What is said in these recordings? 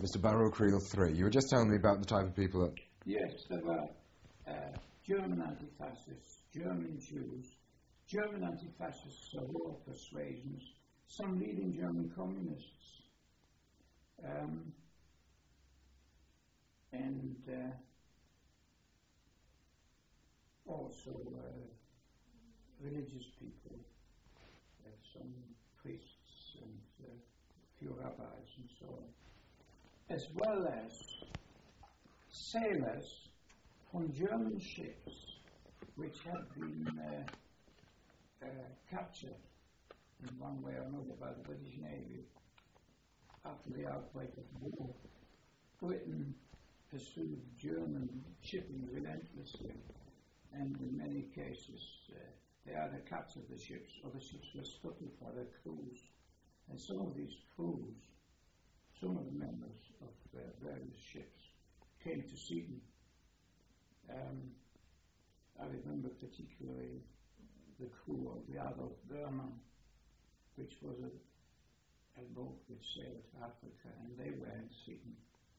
Mr. Barrow Creel 3. You were just telling me about the type of people that... Yes, there were German anti-fascists, German Jews, German anti-fascists of all persuasions, some leading German communists, and also religious people, some priests and a few rabbis and so on, as well as sailors from German ships which had been captured in one way or another by the British Navy after the outbreak of war. Britain pursued German shipping relentlessly, and in many cases they either captured the ships or the ships were scuttled by their crews. And some of these crews, some of the members of various ships, came to Seaton. I remember particularly the crew of the Adolf Berman, which was a boat which sailed to Africa, and they were in Seaton.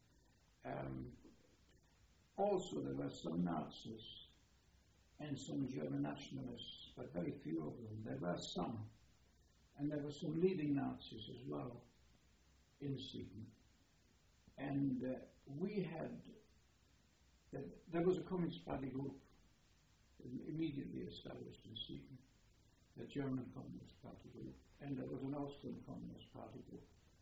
Also, there were some Nazis and some German nationalists, but very few of them. There were some, and there were some leading Nazis as well in Seaton. And there was a Communist Party group immediately established in Seaton, the German Communist Party group, and there was an Austrian Communist Party group.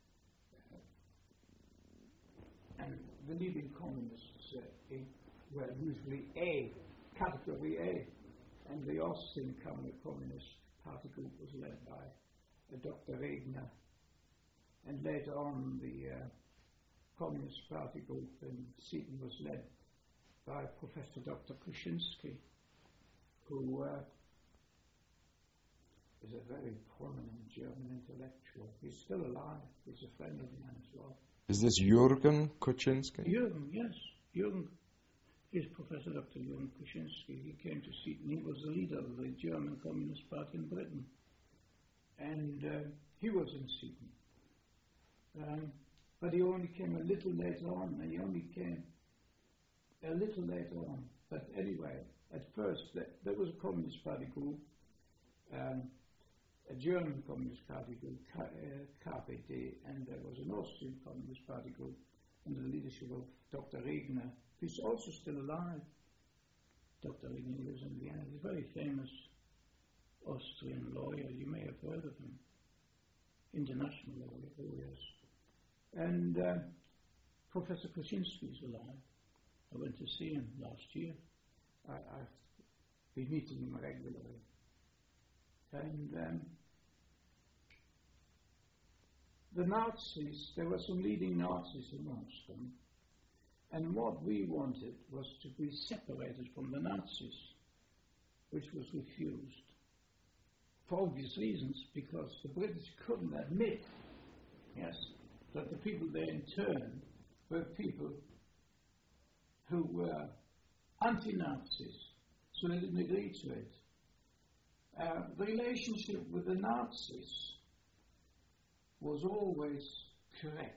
And the leading communists were usually category A, and the Austrian Communist Party group was led by Dr. Regner, and later on the Communist Party group in Seaton was led by Professor Dr. Kuczynski, who is a very prominent German intellectual. He's still alive. He's a friend of mine as well. Is this Jürgen Kuczynski? Jürgen, yes. Jürgen is Professor Dr. Jürgen Kuczynski. He came to Seaton. He was the leader of the German Communist Party in Britain. And he was in Seaton. But he only came a little later on, and he only came a little later on. But anyway, at first, there was a Communist Party group, a German Communist Party group, KPD, and there was an Austrian Communist Party group under the leadership of Dr. Regner, who's also still alive. Dr. Regner lives in Vienna. He's a very famous Austrian lawyer. You may have heard of him. International lawyer, oh yes. And Professor Kuczynski is alive. I went to see him last year. I've been meeting him regularly. And the Nazis, there were some leading Nazis amongst them, and what we wanted was to be separated from the Nazis, which was refused, for obvious reasons, because the British couldn't admit, yes, that the people they interned were people who were anti-Nazis, so they didn't agree to it. The relationship with the Nazis was always correct.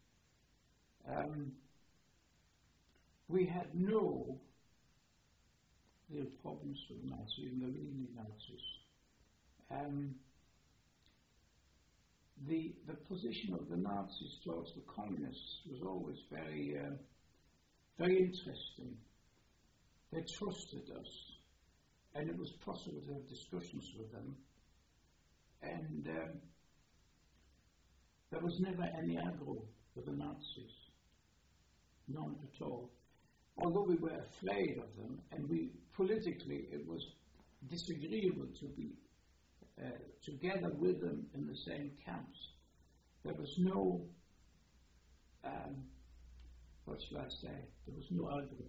We had no real problems with Nazis, even the leading Nazis. The position of the Nazis towards the communists was always very, very interesting. They trusted us, and it was possible to have discussions with them, and there was never any aggro with the Nazis, none at all. Although we were afraid of them, and politically it was disagreeable to be together with them in the same camps. There was no, what shall I say, there was no aggro.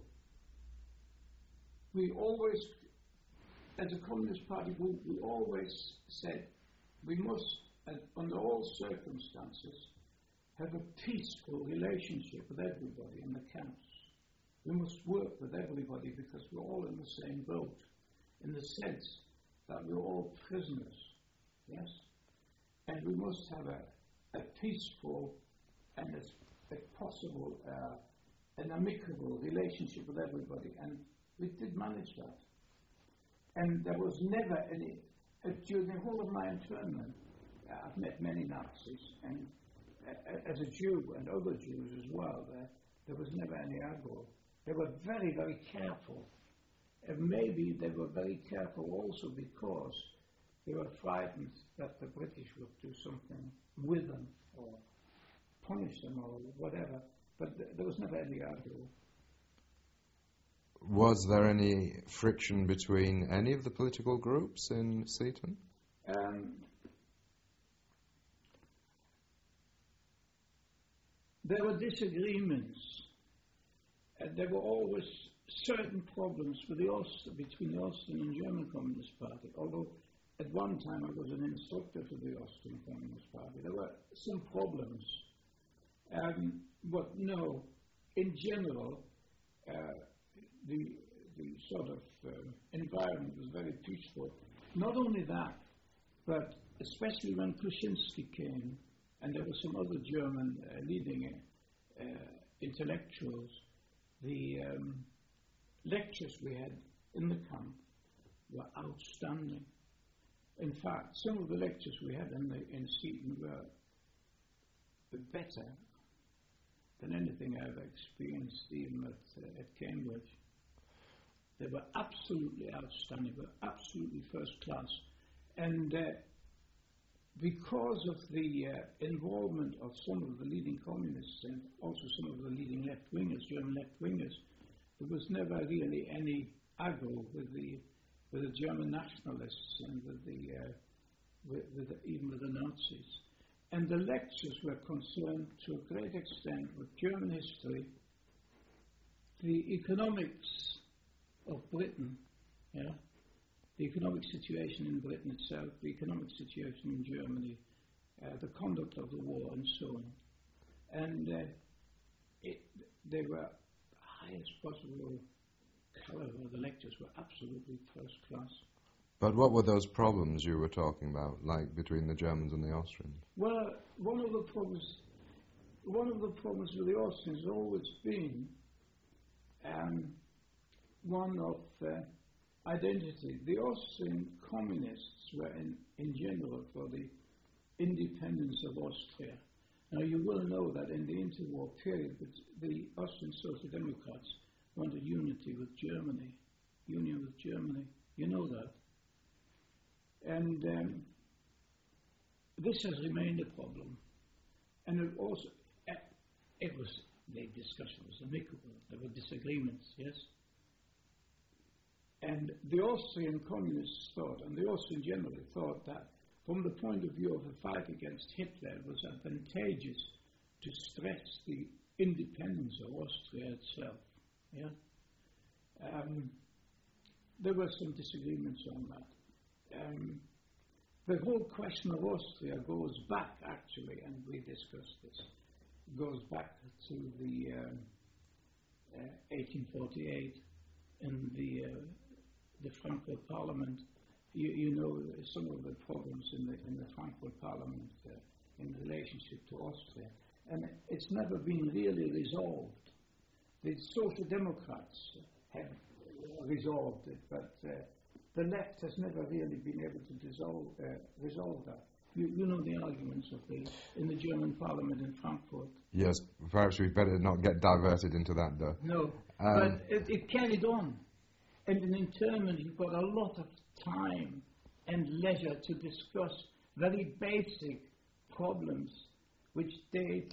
We always, as a Communist Party group, we always said we must, under all circumstances, have a peaceful relationship with everybody in the camps. We must work with everybody because we're all in the same boat, in the sense that we're all prisoners, yes? And we must have a peaceful and as possible an amicable relationship with everybody, and we did manage that. And there was never any, during the whole of my internment, I've met many Nazis, and as a Jew and other Jews as well, there was never any aggro. They were very, very careful. And maybe they were very careful also because they were frightened that the British would do something with them or punish them or whatever. But there was never any aggro. Was there any friction between any of the political groups in Seaton? There were disagreements. There were always certain problems with between the Austrian and German Communist Party, although at one time I was an instructor for the Austrian Communist Party. There were some problems. But no, in general, the sort of environment was very peaceful. Not only that, but especially when Kluczynski came, and there were some other German leading intellectuals, the lectures we had in the camp were outstanding. In fact, some of the lectures we had in Seaton were better than anything I ever experienced even at Cambridge. They were absolutely outstanding, were absolutely first class. And because of the involvement of some of the leading communists and also some of the leading left-wingers, German left-wingers, there was never really any aggro with the German nationalists and even with the Nazis. And the lectures were concerned to a great extent with German history, the economics of Britain, the economic situation in Britain itself, the economic situation in Germany, the conduct of the war, and so on. And they were highest possible caliber. The lectures were absolutely first class. But what were those problems you were talking about, like between the Germans and the Austrians? Well, one of the problems with the Austrians has always been one of identity. The Austrian communists were in general for the independence of Austria. Now you will know that in the interwar period, the Austrian Social Democrats wanted unity with Germany, union with Germany. You know that. And this has remained a problem. And it also, the discussion was amicable. There were disagreements, yes? And the Austrian communists thought, and the Austrian generally thought that from the point of view of the fight against Hitler, it was advantageous to stress the independence of Austria itself. Yeah? There were some disagreements on that. The whole question of Austria goes back, actually, and we discussed this, goes back to the 1848 and the Frankfurt Parliament. You know some of the problems in the Frankfurt Parliament in relationship to Austria, and it's never been really resolved. The Social Democrats have resolved it, but the left has never really been able to resolve that. You know the arguments in the German Parliament in Frankfurt. Yes, perhaps we'd better not get diverted into that, though. No, but it carried on. And in internment, you've got a lot of time and leisure to discuss very basic problems, which date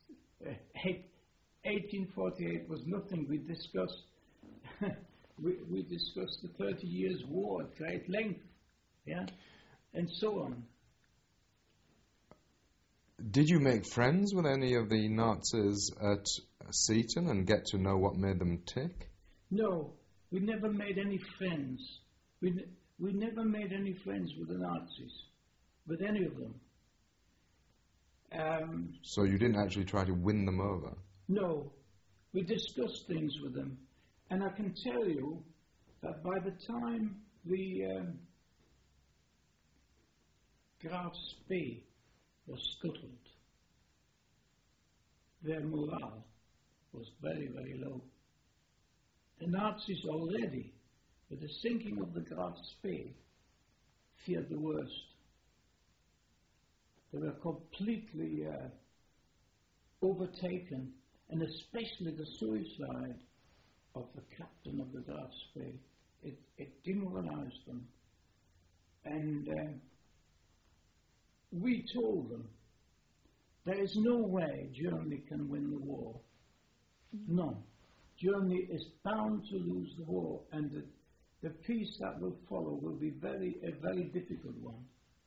1848 was nothing. We discussed we discussed the 30 Years' War at great length, yeah, and so on. Did you make friends with any of the Nazis at Seaton and get to know what made them tick? No, we never made any friends. We never made any friends with the Nazis, with any of them. So you didn't actually try to win them over? No, we discussed things with them. And I can tell you that by the time the Graf Spee was scuttled, their morale was very, very low. The Nazis already, with the sinking of the Graf Spee, feared the worst. They were completely overtaken, and especially the suicide of the captain of the Graf Spee. It demoralized them. And we told them, there is no way Germany can win the war. No. Germany is bound to lose the war, and the peace that will follow will be a very difficult one.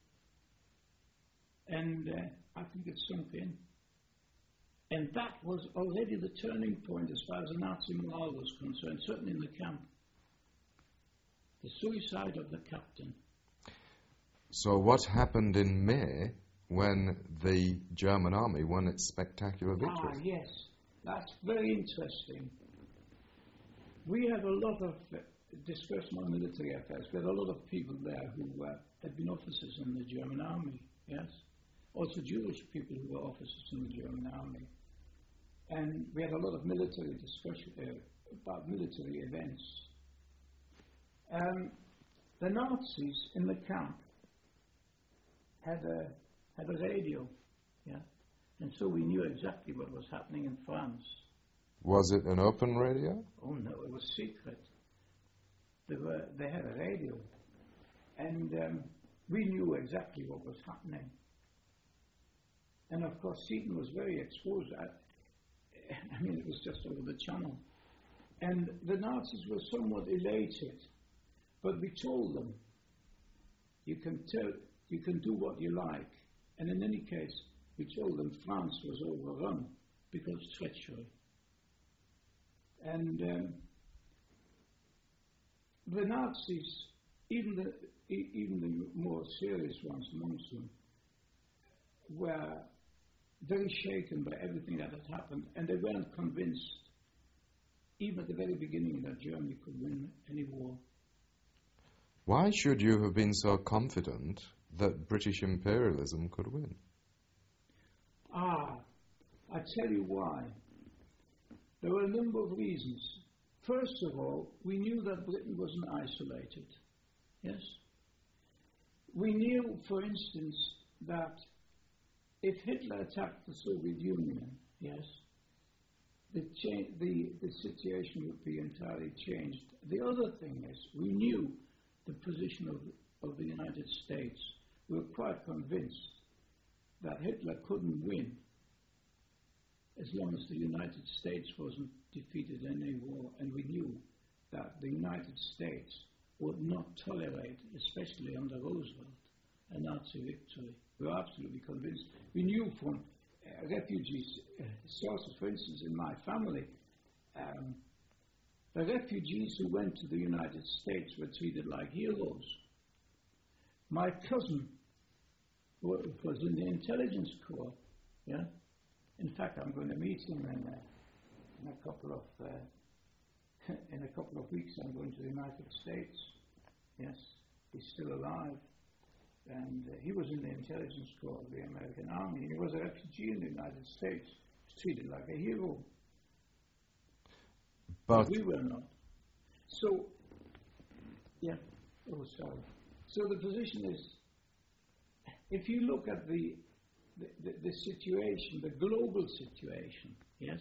And I think it sunk in. And that was already the turning point as far as the Nazi morale was concerned, certainly in the camp. The suicide of the captain. So what happened in May when the German army won its spectacular victory? Ah, yes. That's very interesting. We had a lot of discussion on military affairs. We had a lot of people there who had been officers in the German army, yes? Also Jewish people who were officers in the German army. And we had a lot of military discussion about military events. The Nazis in the camp had a radio, yeah, and so we knew exactly what was happening in France. Was it an open radio? Oh no, it was secret. They had a radio, and we knew exactly what was happening. And of course, Seaton was very exposed. I mean, it was just over the channel. And the Nazis were somewhat elated, but we told them, you can do what you like. And in any case, we told them France was overrun because of treachery. And the Nazis, even the more serious ones amongst them, were very shaken by everything that had happened, and they weren't convinced, even at the very beginning, that Germany could win any war. Why should you have been so confident that British imperialism could win? I tell you why. There were a number of reasons. First of all, we knew that Britain wasn't isolated. Yes? We knew, for instance, that if Hitler attacked the Soviet Union, yes, the situation would be entirely changed. The other thing is, we knew the position of the United States. We were quite convinced that Hitler couldn't win as long as the United States wasn't defeated in a war, and we knew that the United States would not tolerate, especially under Roosevelt, a Nazi victory. We were absolutely convinced. We knew from refugee sources, for instance, in my family, the refugees who went to the United States were treated like heroes. My cousin was in the intelligence corps, yeah. In fact, I'm going to meet him in a couple of weeks. I'm going to the United States. Yes, he's still alive. And he was in the intelligence corps of the American Army. He was a refugee in the United States. He was treated like a hero. But we were not. So, yeah. Oh, sorry. So the position is, if you look at the situation, the global situation, yes,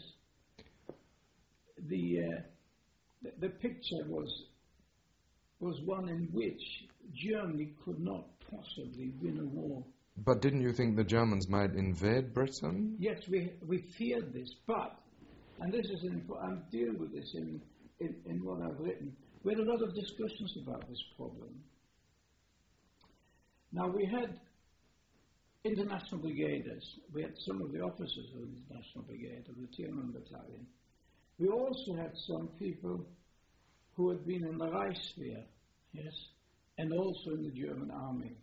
the picture was one in which Germany could not possibly win a war. But didn't you think the Germans might invade Britain? Yes, we feared this, but, and this is I'm dealing with this in what I've written, we had a lot of discussions about this problem. Now, we had international brigaders. We had some of the officers of the International Brigade, of the Tierman Battalion. We also had some people who had been in the Reichswehr, yes, and also in the German army.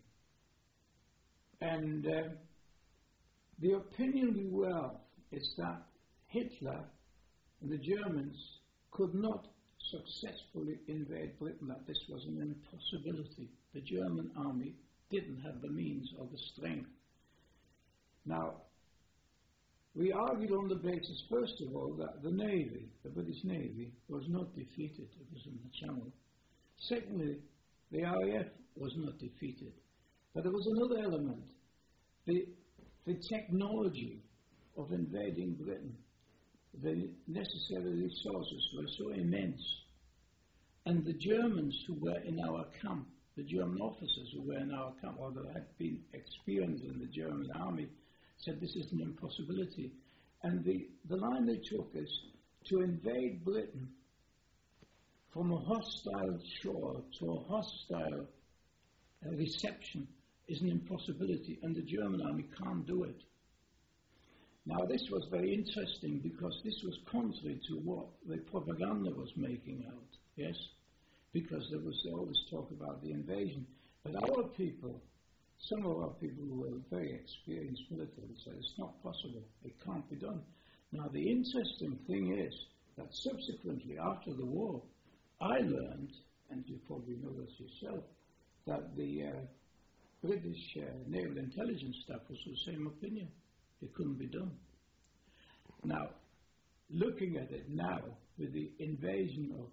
And the opinion we were of is that Hitler and the Germans could not successfully invade Britain, that this was an impossibility. The German army didn't have the means or the strength. Now, We argued on the basis, first of all, that the Navy, the British Navy, was not defeated. It was in the Channel. Secondly, the RAF was not defeated. But there was another element. The technology of invading Britain, the necessary resources were so immense. And the Germans who were in our camp, the German officers who were in our camp, or that had been experienced in the German army, said this is an impossibility. And the line they took is to invade Britain from a hostile shore to a hostile reception is an impossibility, and the German army can't do it. Now this was very interesting because this was contrary to what the propaganda was making out, yes? Because there was always talk about the invasion. But our people, some of our people who were very experienced military said it's not possible, it can't be done. Now the interesting thing is that subsequently after the war, I learned, and you probably know this yourself, that the British Naval Intelligence Staff was of the same opinion. It couldn't be done. Now, looking at it now with the invasion of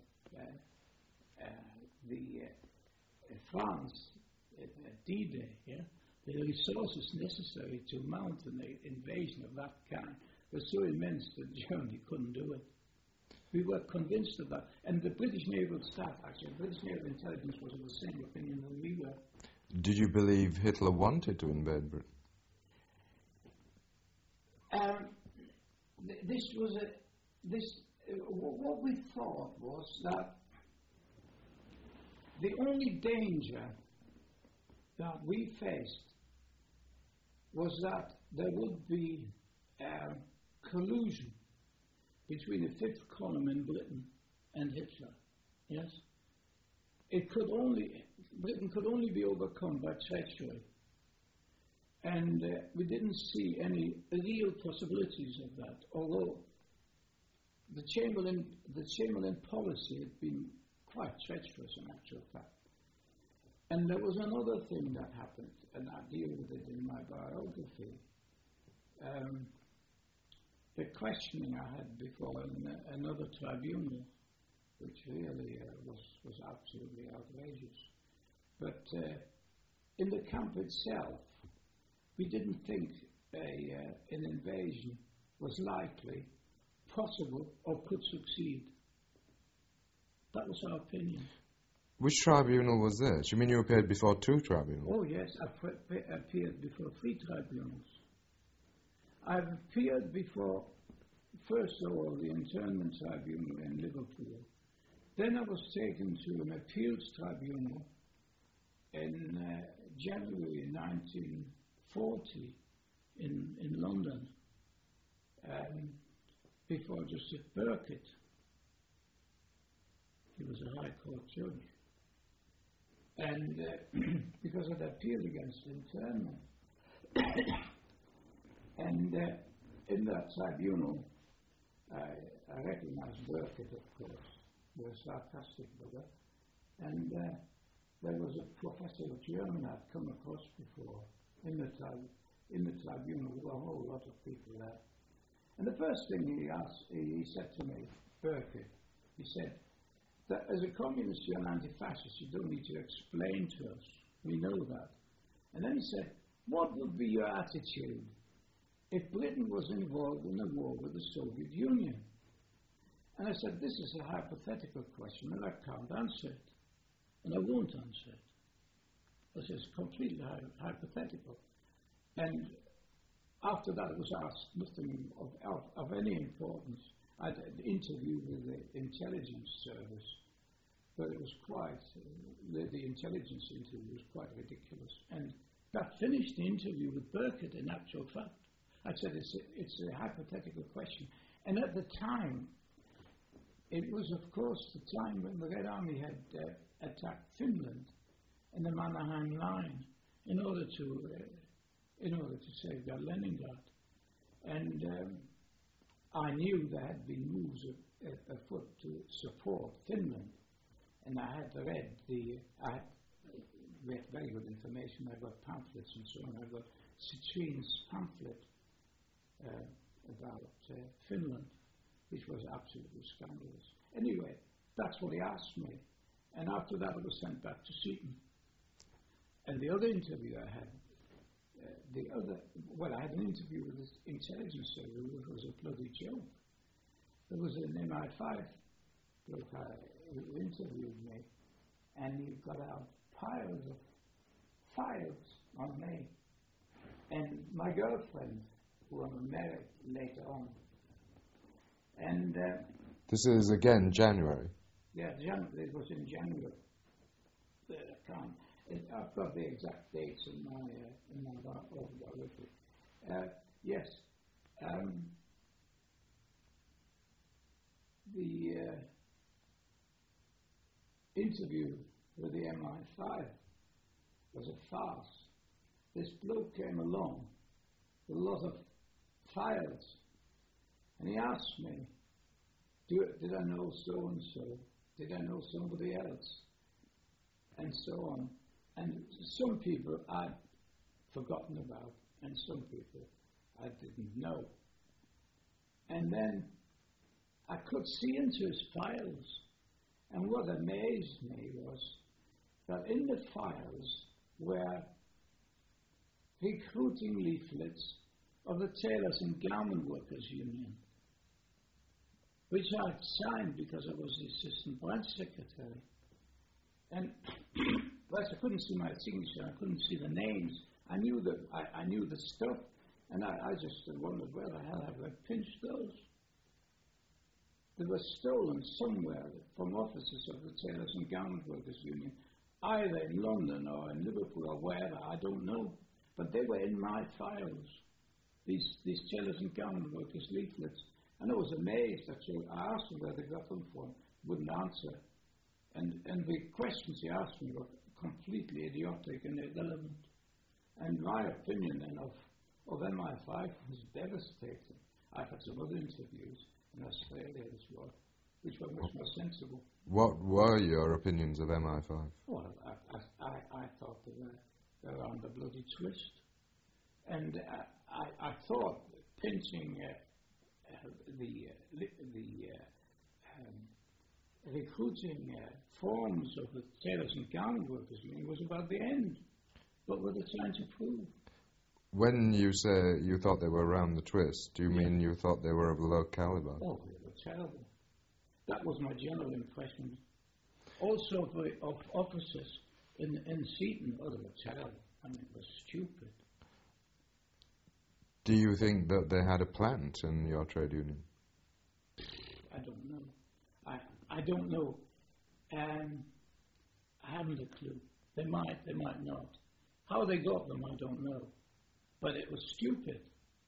France at D-Day, yeah, the resources necessary to mount an invasion of that kind were so immense that Germany couldn't do it. We were convinced of that. And the British Naval Staff, actually, British Naval Intelligence was of the same opinion than we were. Did you believe Hitler wanted to invade Britain? What we thought was that the only danger that we faced was that there would be collusion between the Fifth Column in Britain and Hitler. Yes, Britain could only be overcome by treachery, and we didn't see any real possibilities of that. Although the Chamberlain policy had been quite treacherous in actual fact. And there was another thing that happened, and I deal with it in my biography. The questioning I had before in another tribunal, which really was absolutely outrageous. But in the camp itself, we didn't think an invasion was likely, possible, or could succeed. That was our opinion. Which tribunal was this? You mean you appeared before two tribunals? Oh yes, I appeared before 3 tribunals. I've appeared before, first of all, the internment tribunal in Liverpool. Then I was taken to an appeals tribunal in January 1940 in London before Justice Burkitt. He was a High Court judge. And because I'd appealed against internment. And in that tribunal, I recognized Burkitt, of course, the sarcastic brother. And there was a professor of German I'd come across before in the tribunal. There were a whole lot of people there. And the first thing he said to me, Burkitt, he said, that as a communist, you're an anti-fascist. You don't need to explain to us. We know that. And then he said, what would be your attitude if Britain was involved in a war with the Soviet Union? And I said, this is a hypothetical question, and I can't answer it. And I won't answer it. This is completely hypothetical. And after that, it was asked nothing of any importance. I had an interview with the intelligence service, but it was quite, the intelligence interview was quite ridiculous. And that finished the interview with Burkitt, in actual fact. I said, it's a hypothetical question. And at the time, it was, of course, the time when the Red Army had attacked Finland in the Mannerheim Line in order to safeguard Leningrad. And I knew there had been moves afoot to support Finland, and I had read very good information. I got pamphlets and so on. I got Citrín's pamphlet about Finland, which was absolutely scandalous. Anyway, that's what he asked me. And after that, I was sent back to Seaton. And the other interview I had, I had an interview with this intelligence service, which was a bloody joke. There was an MI5 bloke who interviewed me, and he got out piles of files on me. And my girlfriend, who I married later on. And this is again January. Yeah, it was in January. I've got the exact dates in my autobiography. Yes. The interview with the MI5 was a farce. This bloke came along with a lot of files, and he asked me, did I know so-and-so? Did I know somebody else? And so on. And some people I'd forgotten about, and some people I didn't know. And then I could see into his files, and what amazed me was that in the files were recruiting leaflets of the Tailors and Garment Workers Union, which I'd signed because I was the assistant branch secretary. And whilst I couldn't see my signature, I couldn't see the names, I knew the stuff, and I just wondered where the hell have I pinched those? They were stolen somewhere from offices of the Tailors and Garment Workers Union, either in London or in Liverpool or wherever, I don't know. But they were in my files, these Tailors and Garment Workers leaflets. And I was amazed, actually. I asked them where they got them from, wouldn't answer. And the questions he asked me were completely idiotic and irrelevant. And my opinion then of MI5 was devastating. I've had some other interviews in Australia as well, which were much more sensible. What were your opinions of MI5? Well, I thought they were on the bloody twist. And I thought pinching the recruiting forms of the Tailors and Garment Workers Union was about the end. What were they trying to prove? When you say you thought they were around the twist, do you mean you thought they were of low caliber? Oh, they were terrible. That was my general impression. Also of officers in Seaton, they were terrible. I mean, it was stupid. Do you think that they had a plant in your trade union? I don't know. I don't know. I haven't a clue. They might not. How they got them, I don't know. But it was stupid.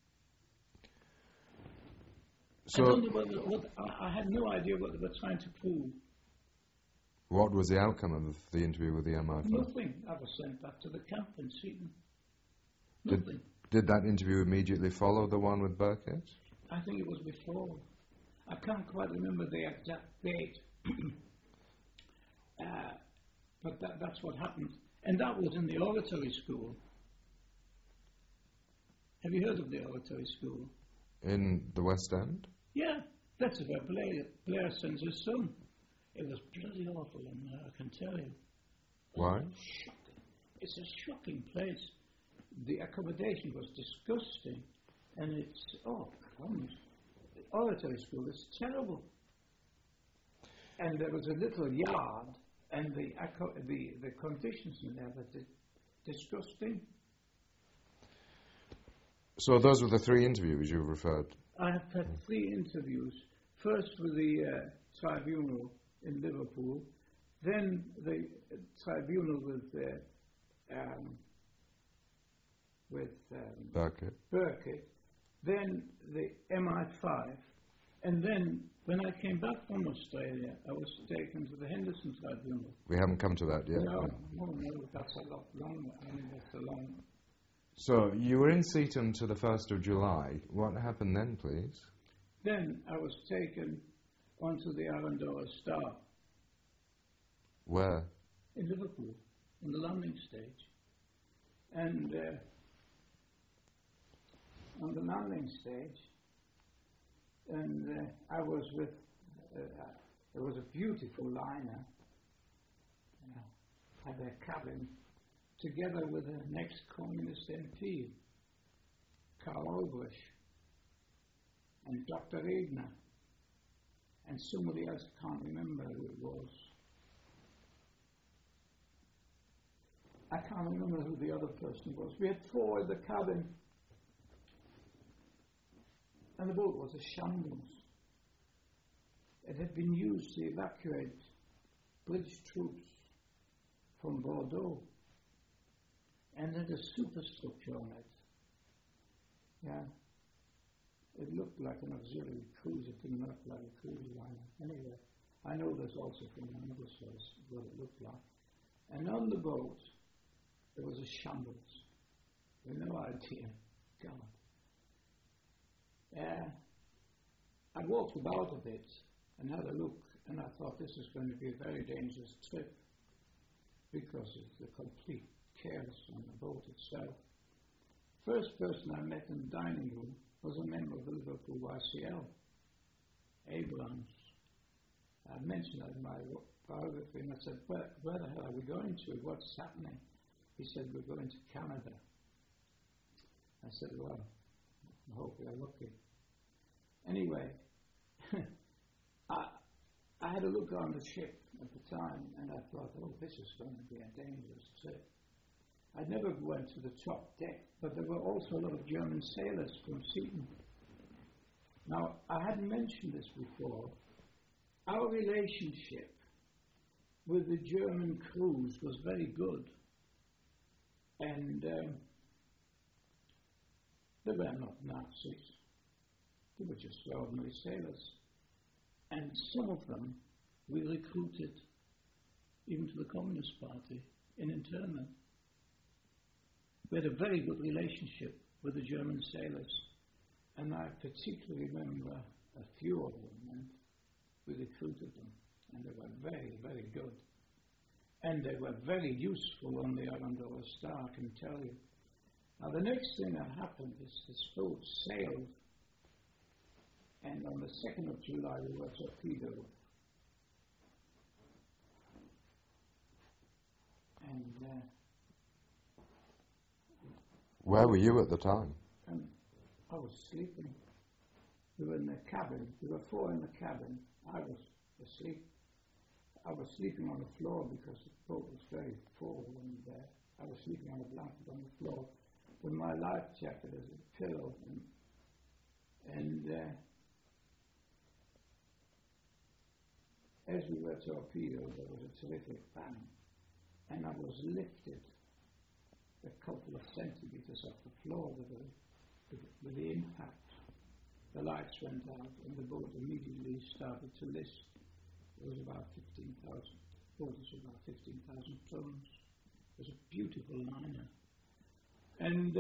So, I don't know I had no idea what they were trying to prove. What was the outcome of the interview with the MI5? Nothing. I was sent back to the camp in Seaton. Nothing. Did that interview immediately follow the one with Burkett? I think it was before. I can't quite remember the exact date. But that's what happened. And that was in the oratory school. Have you heard of the oratory school? In the West End? Yeah, that's where Blair sends his son. It was bloody awful in there, I can tell you. Why? Shocking. It's a shocking place. The accommodation was disgusting. And it's, crumbs. The oratory school is terrible. And there was a little yard, and the conditions in there were disgusting. So those were the 3 interviews you referred? I have had 3 interviews. First with the tribunal in Liverpool, then the tribunal with Burkett, then the MI5, and then when I came back from Australia, I was taken to the Henderson Tribunal. We haven't come to that yet. No, that's a lot longer. I mean, that's a long... So you were in Seaton to the 1st of July. What happened then, please? Then I was taken onto the Arandora Star. Where? In Liverpool, on the landing stage. And on the landing stage, And I was with, there was a beautiful liner, had a cabin, together with the next communist MP, Karl Ulbricht, and Dr. Regner, and somebody else, I can't remember who it was. I can't remember who the other person was. We had 4 in the cabin, and the boat was a shambles. It had been used to evacuate British troops from Bordeaux, and had a superstructure on it. Yeah. It looked like an auxiliary cruise. It didn't look like a cruise liner. Anyway, I know this also from another source what it looked like. And on the boat, there was a shambles. With no idea. God. I walked about a bit and had a look, and I thought this is going to be a very dangerous trip because of the complete chaos on the boat itself. First person I met in the dining room was a member of the Liverpool YCL, Abrams. I mentioned that in my biography, and I said, where the hell are we going to? What's happening? He said, we're going to Canada. I said, well, I hope we're lucky. Anyway, I had a look on the ship at the time, and I thought, oh, this is going to be a dangerous trip. I never went to the top deck, but there were also a lot of German sailors from Seaton. Now, I hadn't mentioned this before. Our relationship with the German crews was very good. And they were not Nazis. They were just ordinary sailors. And some of them we recruited even to the Communist Party in internment. We had a very good relationship with the German sailors, and I particularly remember a few of them, and we recruited them, and they were very, very good. And they were very useful on the Arundel Star, I can tell you. Now, the next thing that happened is this boat sailed, and on the 2nd of July, we were torpedoed. And where were you at the time? I was sleeping. We were in the cabin. There were 4 in the cabin. I was asleep. I was sleeping on the floor because the boat was very full when there. I was sleeping on a blanket on the floor with my life jacket as a pillow. And as we were torpedoed, there was a terrific bang. And I was lifted a couple of centimeters off the floor with the impact. The lights went out and the boat immediately started to list. It was about 15,000. The boat was about 15,000 tons. It was a beautiful liner. And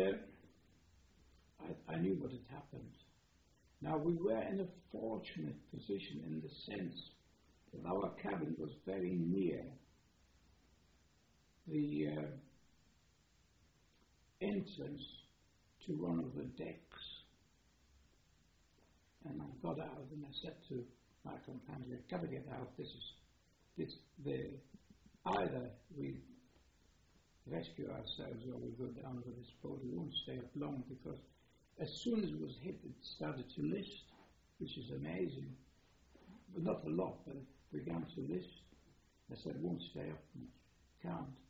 I knew what had happened. Now, we were in a fortunate position in the sense that our cabin was very near the entrance to one of the decks. And I got out and I said to my companion, "We've got to get out. Either we rescue ourselves or we go down with this boat. We won't stay up long," because as soon as it was hit, it started to list, which is amazing. But not a lot, but it began to list. I said, "Won't stay up much. Can't."